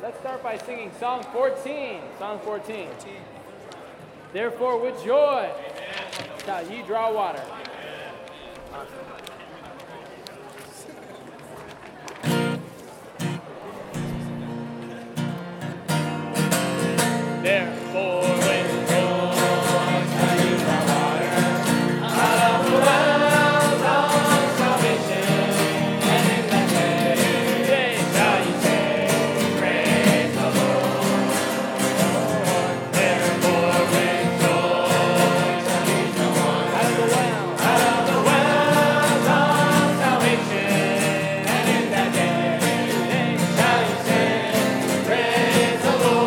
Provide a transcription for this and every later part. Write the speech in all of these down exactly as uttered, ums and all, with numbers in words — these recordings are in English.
let's start by singing Song fourteen. Song fourteen. Therefore, with joy, shall ye draw water. Therefore, with joy shall ye draw water out of the wells of salvation, and in that day, day shall ye say, praise the Lord. Therefore, with joy shall ye draw water out of the wells, out of the wells of salvation, and in that day, day shall ye say, praise the Lord.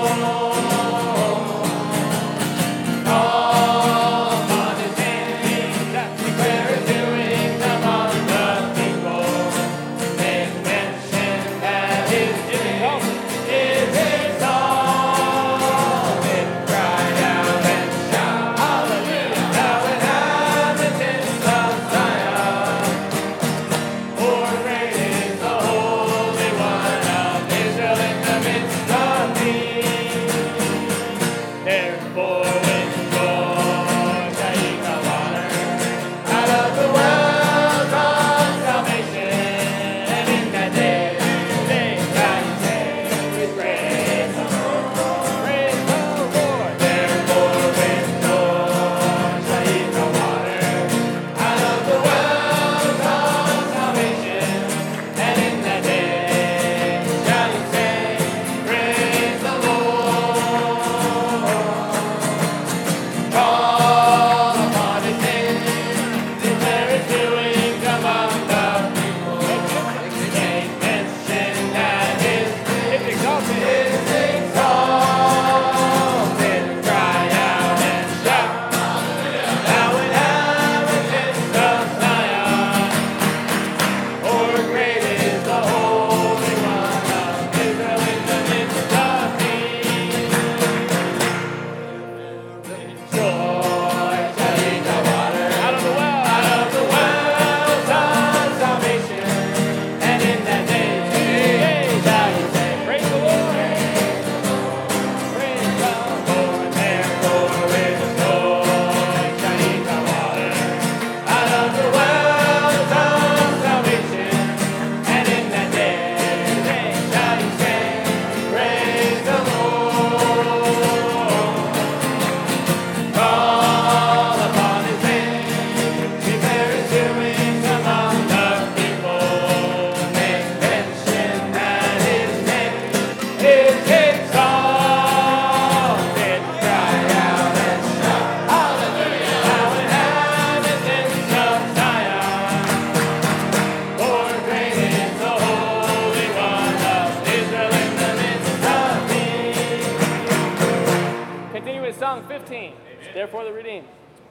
Song fifteen. Therefore the redeemed.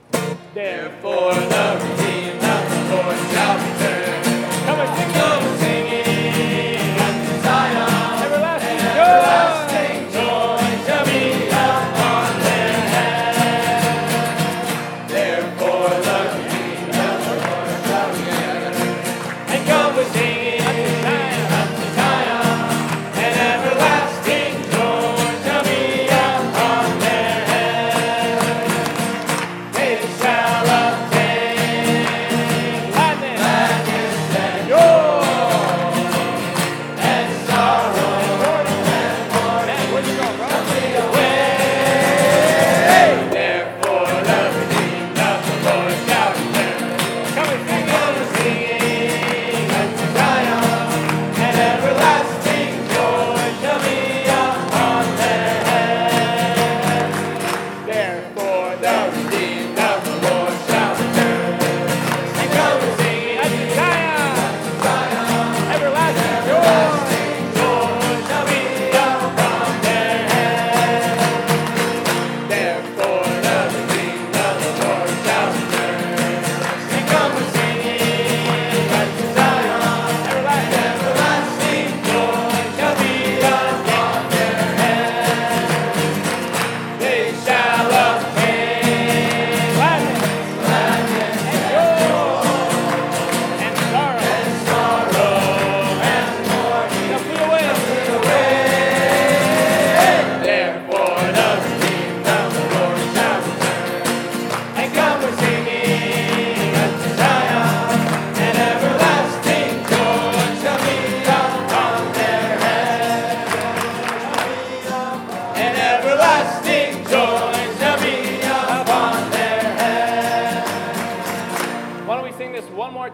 Therefore the redeemed of the Lord shall return. Come and sing, come and singing unto Zion. Everlasting joy. Everlasting joy shall be upon their head. Therefore the redeemed of the Lord shall return. And come with singing unto Zion, unto Zion. And everlasting joy shall be upon their head. They shall obtain gladness and joy.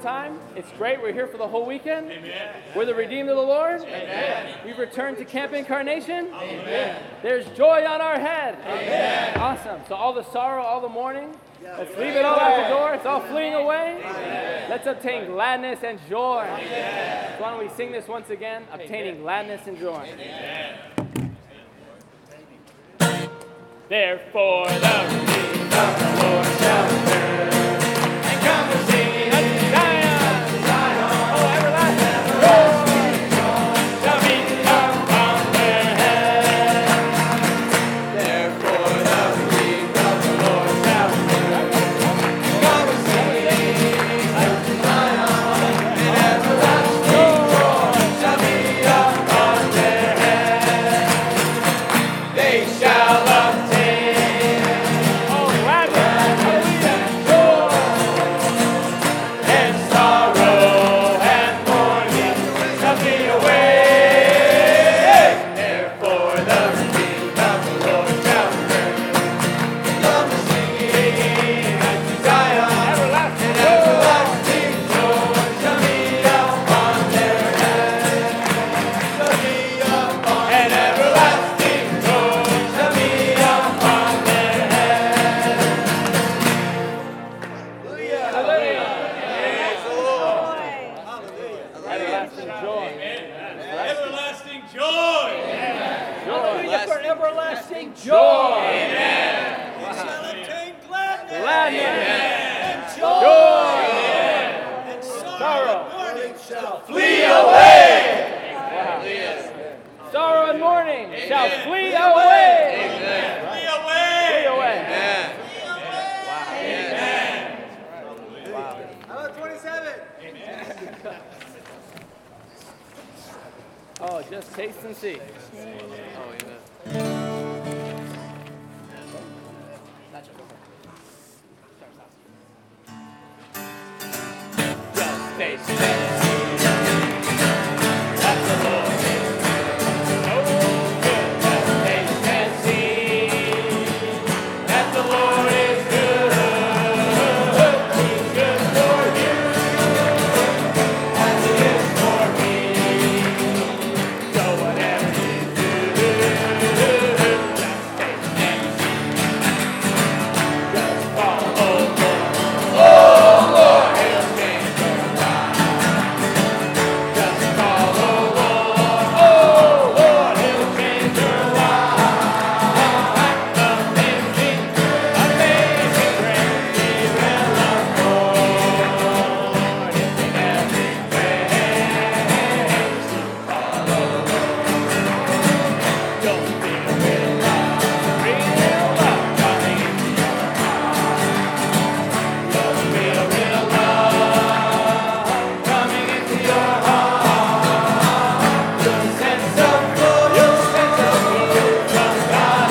time. It's great. We're here for the whole weekend. Amen. We're the redeemed of the Lord. Amen. We've returned to Camp Incarnation. Amen. There's joy on our head. Amen. Awesome. So all the sorrow, all the mourning, let's leave it all at the door. It's all fleeing away. Amen. Let's obtain gladness and joy. Amen. So why don't we sing this once again? Obtaining Amen. Gladness and joy. Amen. Therefore the redeemed of the Lord shall return, and come and sing unto Zion, Zion, oh everlasting joy shall be upon their heads. Therefore the redeemed of the Lord shall return, and come and sing unto Zion, and everlasting joy shall be upon their heads. They shall obtain taste and see. Oh, amen. Just taste and see that the Lord is good. Oh, good. Just taste and see that the Lord is good. He's good for you as He is for me. So whatever you do, just taste and see. Just follow Lord. Oh, Lord, He'll change your life. Just follow Lord. Oh, Lord, He'll change your life. Amazing, amazing grace, He will afford. In every place, follow Lord. Don't feel real love, real love coming into your heart. Don't feel real love coming into your heart. Your sense of flow, your sense of flow from God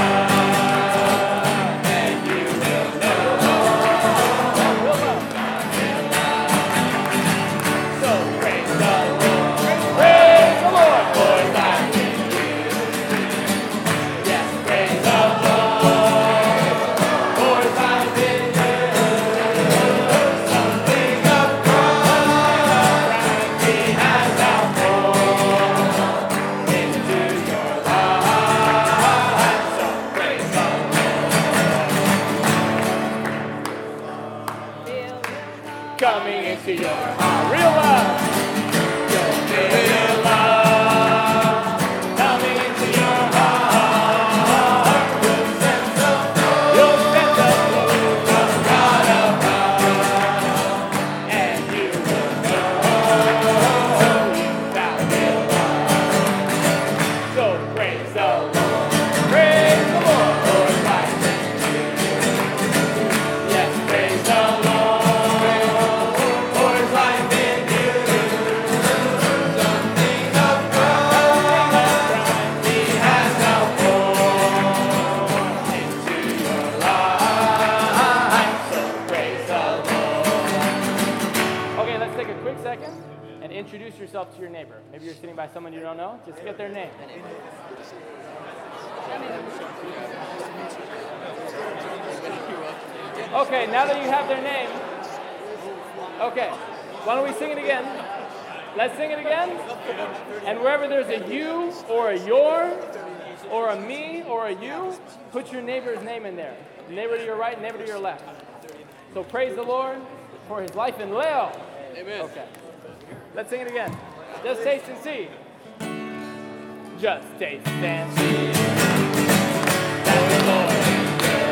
above, and you will know real love God will love. So praise the Lord, praise the Lord for His life in you. Yes, praise the Lord for His life in you. Something of Christ He has outpoured into your life. So praise the Lord. Coming into your heart, real love. Your real love coming into your heart. Your sense of flow, your sense of flow from God above, and you will know you found real love. So praise the Lord, praise the Lord for His life in you. Yes, praise the Lord for His life in you. Something of Christ He has outpoured into your life. So praise the Lord. Okay, let's take a quick second and introduce yourself to your neighbor. Maybe you're sitting by someone you don't know. Just get their name. Okay, now that you have their name, okay, Why don't we sing it again? Let's sing it again. And wherever there's a you or a your or a me or a you, put your neighbor's name in there. Neighbor to your right, neighbor to your left. So praise the Lord for his life in Leo. Amen. Okay. Let's sing it again. Just taste and see. Just taste and see. That the Lord is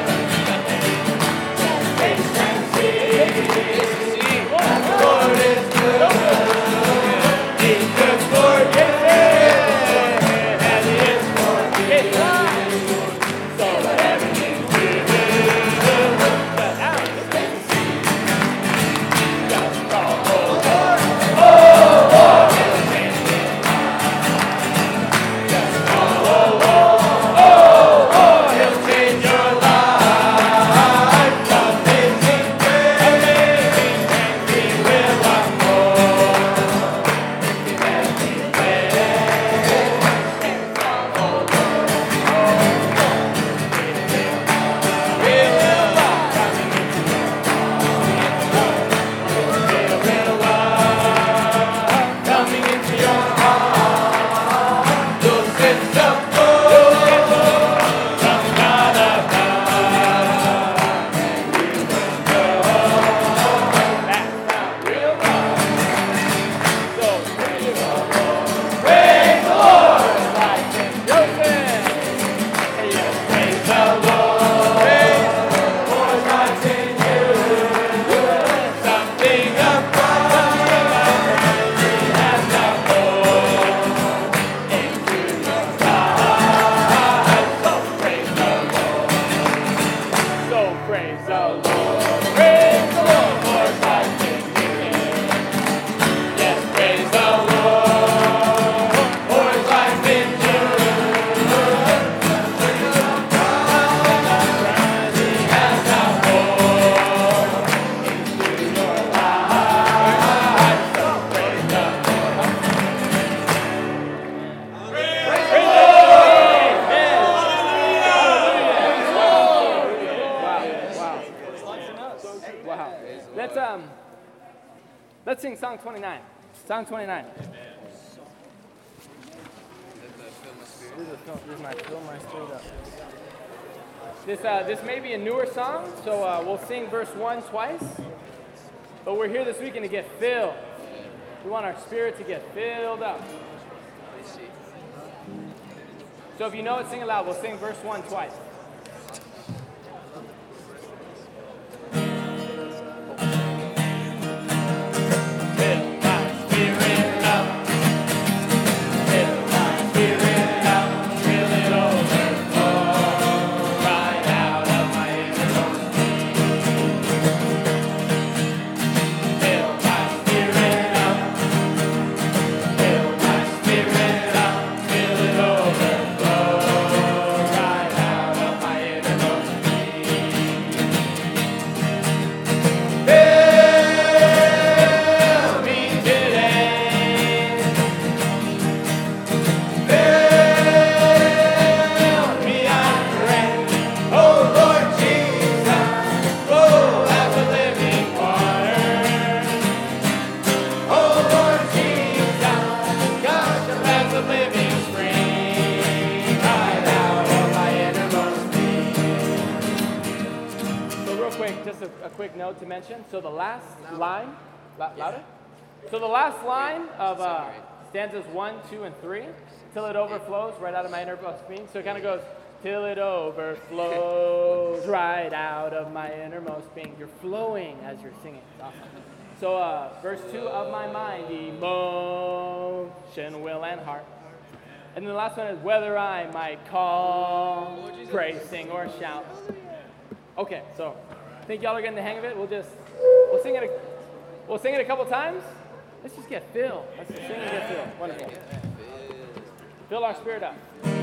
good. Taste and see. That the Lord is good. He's good for you. And he is for you. So let everything be good. But now, just taste and see. Just call the Lord. Oh, Lord, he'll change your life. Just call the Lord. Oh, Lord, he'll change your life. Amazing grace, amazing grace, he will unfold. Every day, and call the Lord. Oh, Lord, he will love. Coming into your heart. He will love. Coming into your heart. Those sins of gold. Coming out of God. And you will know that's not real love. So praise the Lord. Praise the Lord. Like in Joseph. Yes, praise the Lord. Praise the Lord. For his life in you. Something about he has not poured into your life. So praise the Lord. So praise the Lord. Praise the Lord for his life in you. Yes, praise the Lord for his life in you. He has not poured into your life. So praise the Lord. Praise the Lord. Amen. Wow, wow. Wow. Let's um let's sing song twenty-nine. Song twenty-nine. This is fill- this is my fill my spirit up. This uh this may be a newer song, so uh, we'll sing verse one twice. But we're here this weekend to get filled. We want our spirit to get filled up. So if you know it, sing it loud. We'll sing verse one twice. Fill my spirit up. Fill my spirit up. Fill it overflow. Right out of my innermost being. Fill my spirit up. Fill my spirit up. Fill it overflow. Right out of my innermost being. Fill me today. Fill me, I pray. Oh Lord Jesus, flow as a living water. Oh Lord Jesus, gush as a living spring, right out of my innermost being. So real quick, just a, a quick note to mention. So the last line, la- louder? So the last line of uh, stanzas one, two, and three, till it overflows right out of my innermost being. So it kind of goes, till it overflows right out of my innermost being. You're flowing as you're singing. It's awesome. So uh, verse two, of my mind, emotion, will, and heart. And then the last one is, whether I might call, pray, sing, or shout. Okay, so I think y'all are getting the hang of it. We'll just, we'll sing it a, we'll sing it a couple times. Let's just get filled. Let's just sing and get filled. Wonderful. Fill our spirit up.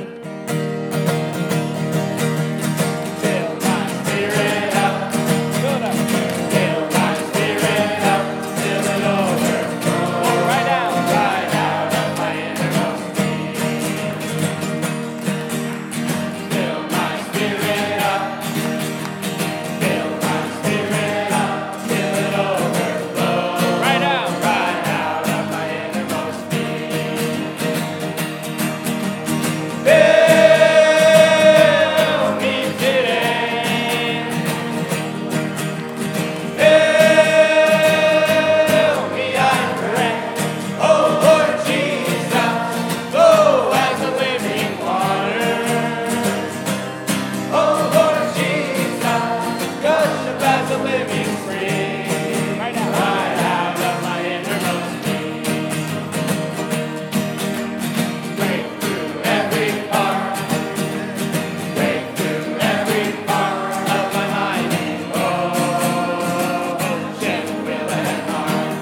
Fill my spirit up. Fill it up. Fill my spirit up. Fill it overflow. Right out, right out of my innermost being. Fill my spirit up. Fill my spirit up. Fill it overflow. Right out, right Fill me today. Fill me, I pray. Oh Lord Jesus, flow as a living water. Oh Lord Jesus, gush up as a living spring. Right now. Right out of my innermost being. Break through every part. Break through every part of my mind. Ocean, will, and heart.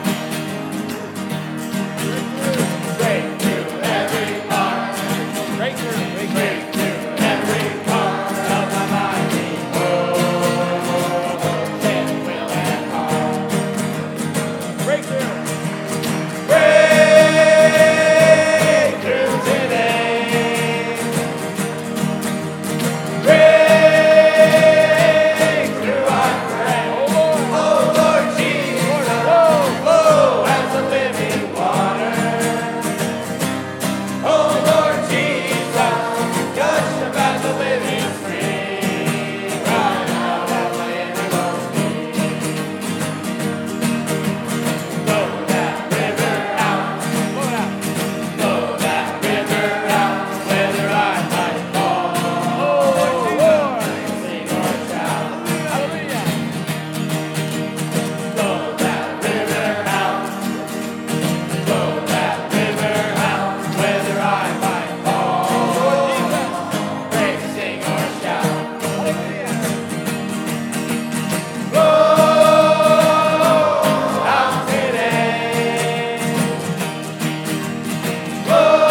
Break through every part. Breakthrough. Break through every part of my mind. Ocean, will, and heart. Breakthrough. Breakthrough today. Breakthrough, I pray. Oh Lord. Oh Lord Jesus, flow as a living water. Oh Lord Jesus, gush up as a living spring. Right out of my innermost being. Flow that river out. Blow it out. Flow that river out, whether I might fall, Oh Lord. sing or shout. Hallelujah. Flow that river out, flow that river out, whether I might fall, break, sing or shout. Hallelujah. Flow out today. Flow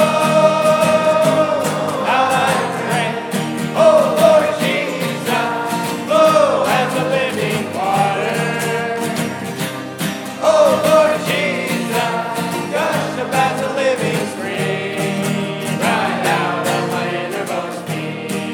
out, I pray. Oh Lord Jesus, flow as a living water. Oh Lord Jesus, gush up as a living spring, right out of my innermost being.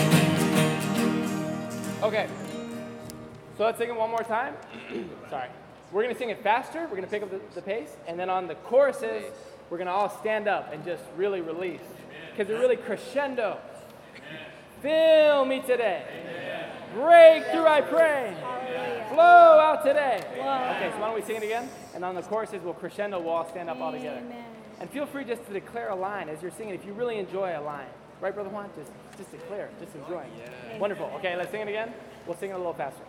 Okay. So let's sing it one more time. Sorry. We're going to sing it faster. We're going to pick up the, the pace. And then on the choruses, we're going to all stand up and just really release. Because it really crescendo. Fill me today. Breakthrough, I pray. Flow out today. Okay, so why don't we sing it again? And on the choruses, we'll crescendo. We'll all stand up all together. Amen. And feel free just to declare a line as you're singing. If you really enjoy a line. Right, Brother Juan? Just, just declare. Just enjoy. Wonderful. Okay, let's sing it again. We'll sing it a little faster.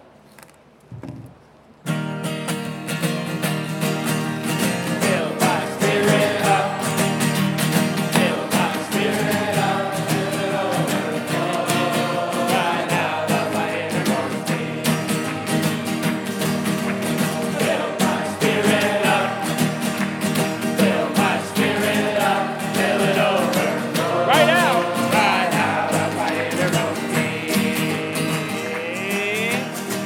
Fill my spirit up. Fill my spirit up. Fill it overflow. Right out of my innermost being. Fill my spirit up. Fill my spirit up. Fill it overflow. Right now. Right out of my innermost being.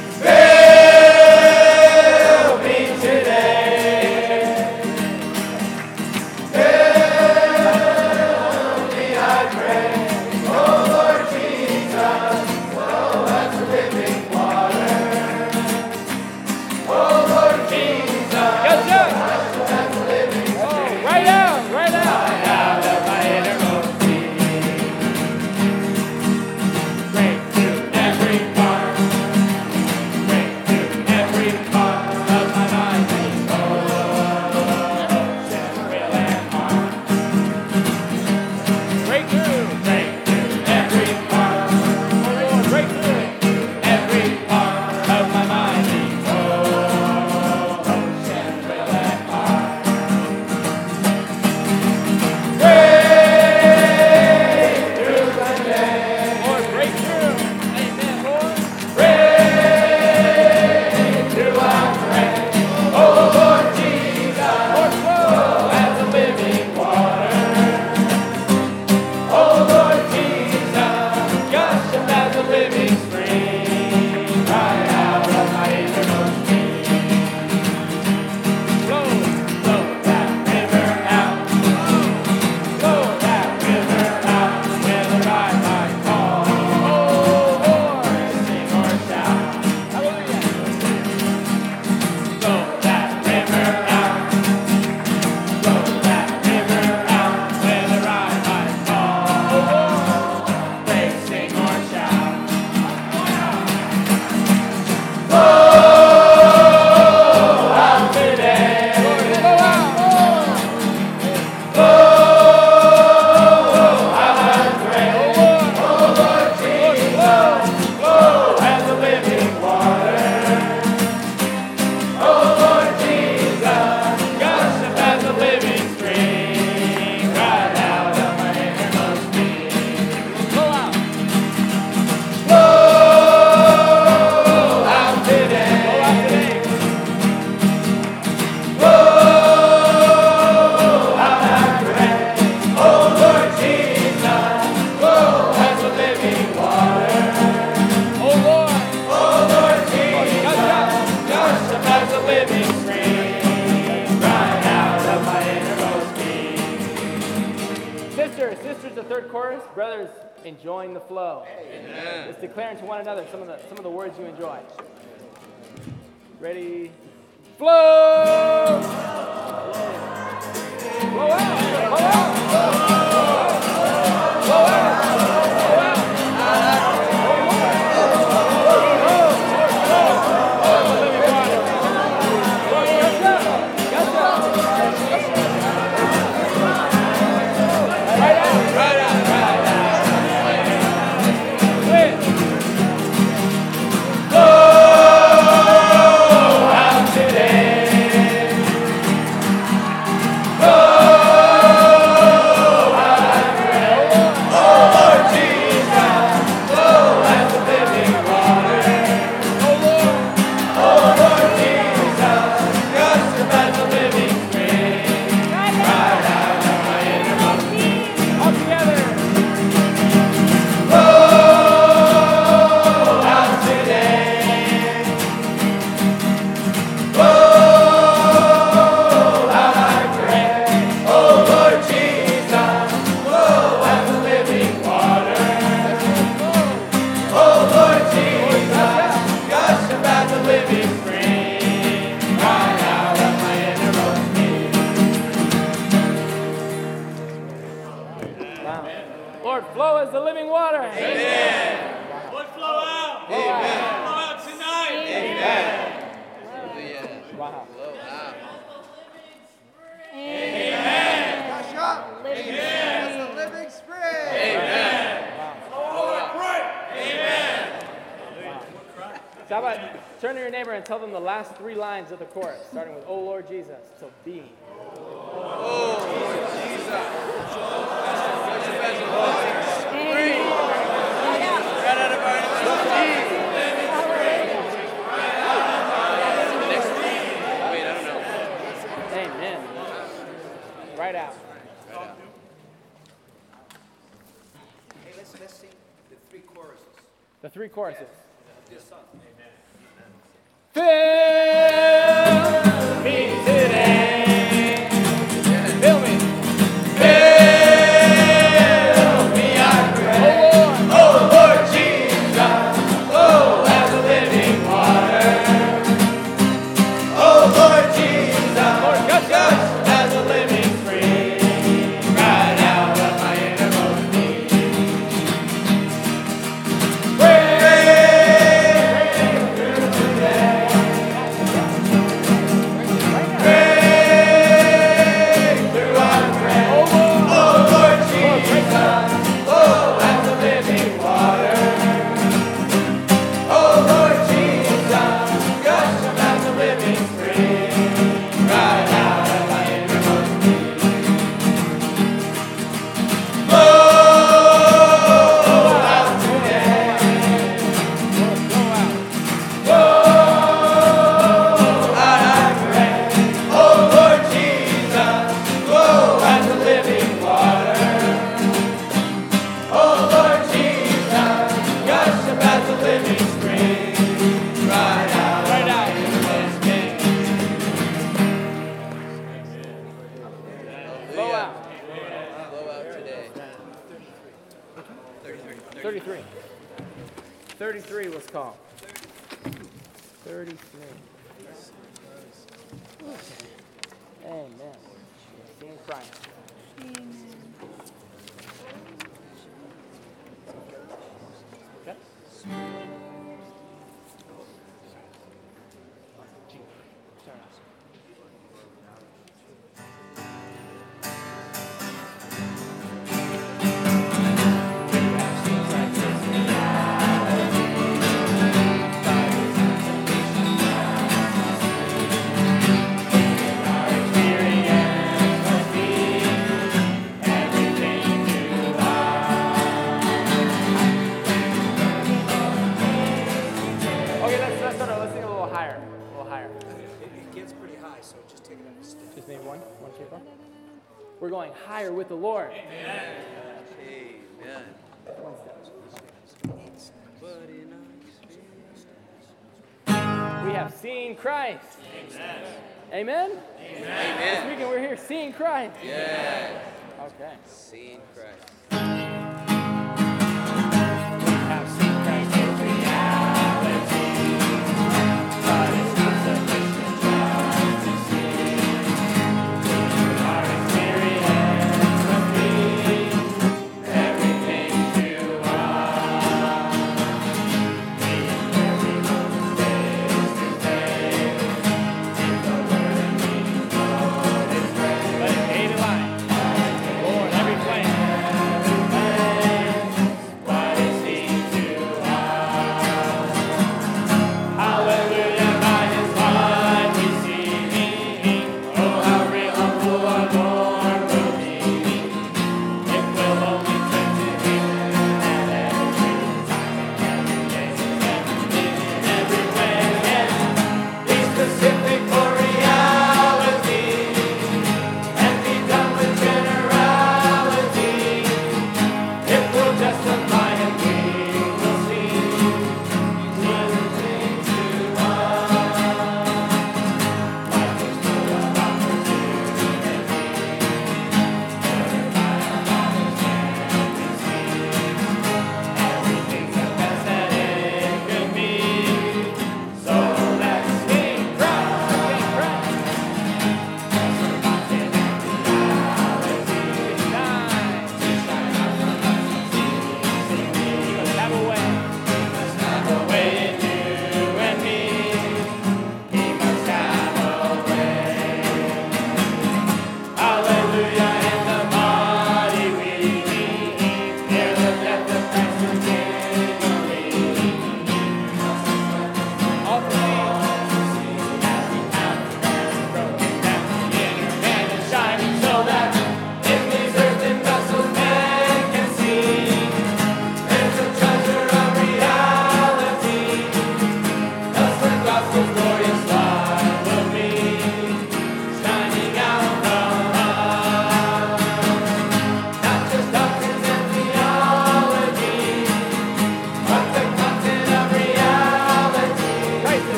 third chorus, brothers, enjoying the flow. Amen. Just declaring to one another some of the some of the words you enjoy. Ready? Flow! Flow out! Flow out! Flow out! Lord, flow as the living water. Amen. Lord, flow out. Amen. Flow out tonight. Amen. Wow. Amen. Gush up. Amen. That's the living spring. Amen. Wow. Pray. Amen. So how about turn to your neighbor and tell them the last three lines of the chorus, starting with, "Oh Lord Jesus," till B. Oh, Lord Jesus. Right out of our next Wait, I don't know. Amen. Right out. Hey, let's, let's sing the three choruses. The three choruses. This song. Fill me today. Fill me. Fill me, I pray. Oh Lord Jesus, flow as a living water. Oh Lord Jesus, gush as a living spring, right out of my innermost being. Break through today. Break through, I pray. Oh Lord Jesus, flow as a living water. Oh Lord Jesus, gush as a living spring, right out of my innermost being. Flow out today. Flow out, I pray. Oh Lord Jesus, flow as a living water. Oh Lord Jesus, gush as a living spring, right out, right out in the spring. Flow out. Blow out today. thirty-three. thirty-three was called. thirty-three. Amen. Seeing Christ. Okay. Okay, let's, let's start. Let's sing a little higher. A little higher. It gets pretty high, so just take it up a step. Just maybe one, one keyboard. We're going higher with the Lord. Amen. One step. We have seen Christ. Amen. Amen. This Amen. weekend we're here seeing Christ. Yeah. Okay. Seeing Christ.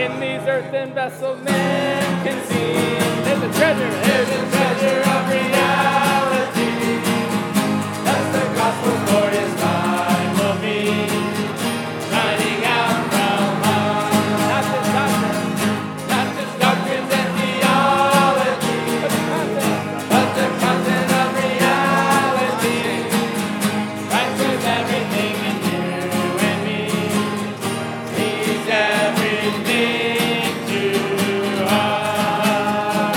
In these earthen vessels men can see. There's a treasure, there's a treasure of reality. That's the gospel's glorious light will be. Shining out from heart. Not just doctrine, not just doctrines and theology, but the content, but the content of reality. Christ is everything in you and me. He's everything to us.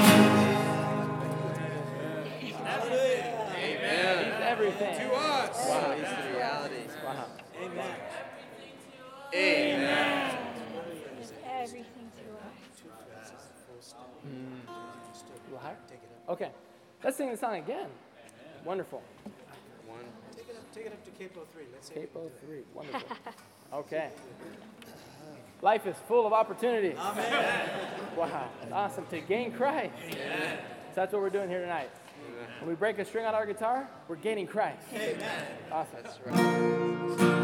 Amen. He's everything. To us. Wow. He's the reality. Wow. Amen. Amen. Everything to us. A little higher? Okay. Let's sing the song again. Wonderful. One. Take it up, take it up to Capo three. Let's see. Capo three. Wonderful. Okay. Life is full of opportunities. Amen. Wow. It's awesome to gain Christ. Amen. So that's what we're doing here tonight. When we break a string on our guitar, we're gaining Christ. Amen. Awesome. That's right.